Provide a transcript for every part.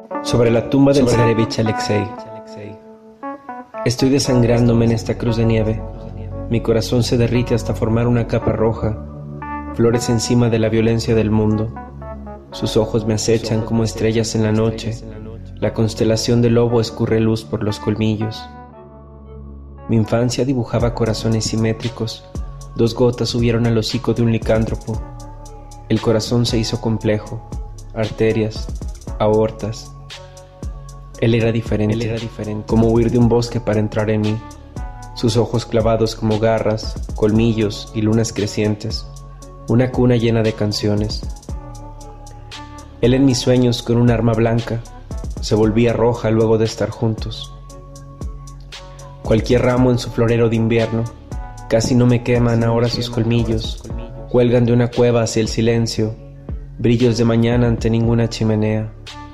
Sobre la tumba del Zarevich Alexei. Estoy desangrándome en esta cruz de nieve. Mi corazón se derrite hasta formar una capa roja. Flores encima de la violencia del mundo. Sus ojos me acechan como estrellas en la noche. La constelación del lobo escurre luz por los colmillos. Mi infancia dibujaba corazones simétricos. 2 gotas subieron al hocico de un licántropo. El corazón se hizo complejo. Arterias, aortas. Él era diferente, como huir de un bosque para entrar en mí. Sus ojos clavados como garras, colmillos y lunas crecientes. Una cuna llena de canciones. Él en mis sueños con un arma blanca. Se volvía roja luego de estar juntos. Cualquier ramo en su florero de invierno. Casi no me queman ahora sus colmillos. Cuelgan de una cueva hacia el silencio. Brillos de mañana ante ninguna chimenea.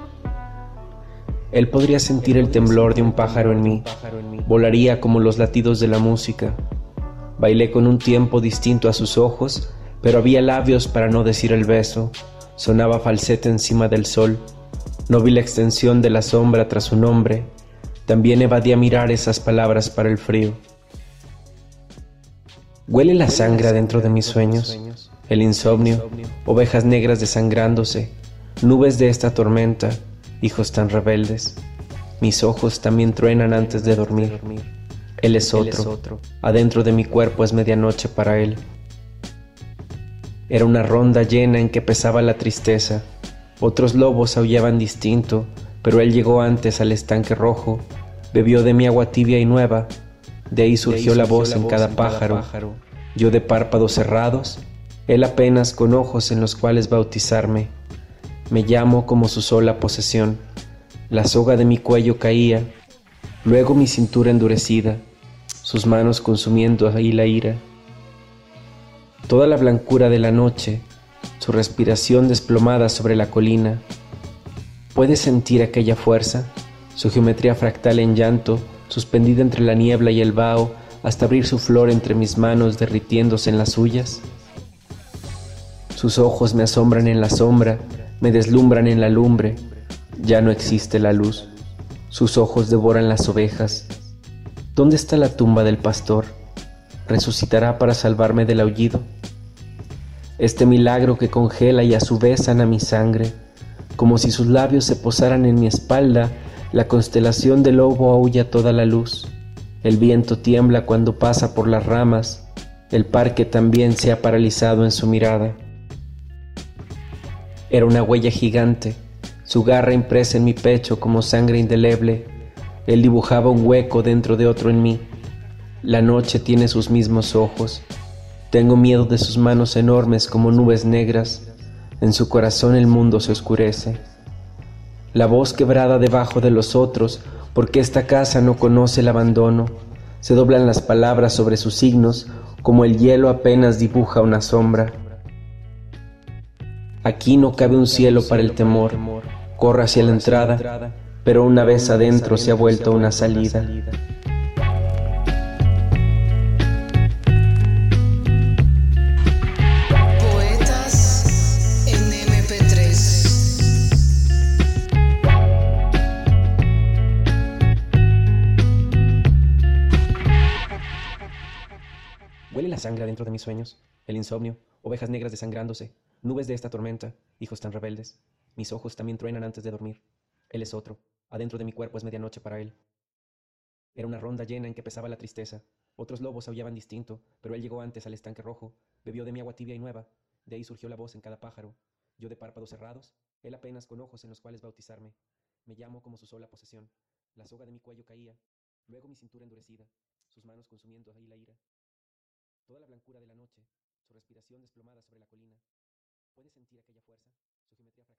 Él podría sentir el temblor de un pájaro en mí. Volaría como los latidos de la música. Bailé con un tiempo distinto a sus ojos, pero había labios para no decir el beso. Sonaba falsete encima del sol. No vi la extensión de la sombra tras su nombre. También evadía mirar esas palabras para el frío. Huele la sangre dentro de mis sueños, el insomnio, ovejas negras desangrándose, nubes de esta tormenta, hijos tan rebeldes. Mis ojos también truenan antes de dormir. Él es otro, adentro de mi cuerpo es medianoche para él. Era una ronda llena en que pesaba la tristeza. Otros lobos aullaban distinto, pero él llegó antes al estanque rojo, bebió de mi agua tibia y nueva. De ahí surgió la voz en cada pájaro. Yo de párpados cerrados, él apenas con ojos en los cuales bautizarme. Me llamo como su sola posesión. La soga de mi cuello caía, luego mi cintura endurecida, sus manos consumiendo ahí la ira. Toda la blancura de la noche, su respiración desplomada sobre la colina. ¿Puedes sentir aquella fuerza? Su geometría fractal en llanto, suspendida entre la niebla y el vaho, hasta abrir su flor entre mis manos derritiéndose en las suyas. Sus ojos me asombran en la sombra, me deslumbran en la lumbre. Ya no existe la luz. Sus ojos devoran las ovejas. ¿Dónde está la tumba del pastor? ¿Resucitará para salvarme del aullido? Este milagro que congela y a su vez sana mi sangre, como si sus labios se posaran en mi espalda. La constelación del lobo aúlla toda la luz. El viento tiembla cuando pasa por las ramas. El parque también se ha paralizado en su mirada. Era una huella gigante, su garra impresa en mi pecho como sangre indeleble. Él dibujaba un hueco dentro de otro en mí. La noche tiene sus mismos ojos. Tengo miedo de sus manos enormes como nubes negras. En su corazón el mundo se oscurece. La voz quebrada debajo de los otros, porque esta casa no conoce el abandono. Se doblan las palabras sobre sus signos, como el hielo apenas dibuja una sombra. Aquí no cabe un cielo para el temor. Corre hacia la entrada, pero una vez adentro se ha vuelto una salida. Huele la sangre adentro de mis sueños, el insomnio, ovejas negras desangrándose, nubes de esta tormenta, hijos tan rebeldes. Mis ojos también truenan antes de dormir. Él es otro, adentro de mi cuerpo es medianoche para él. Era una ronda llena en que pesaba la tristeza. Otros lobos aullaban distinto, pero él llegó antes al estanque rojo, bebió de mi agua tibia y nueva. De ahí surgió la voz en cada pájaro. Yo de párpados cerrados, él apenas con ojos en los cuales bautizarme. Me llamo como su sola posesión. La soga de mi cuello caía, luego mi cintura endurecida, sus manos consumiendo ahí la ira. Toda la blancura de la noche, su respiración desplomada sobre la colina. ¿Puedes sentir aquella fuerza? Su geometría fractal.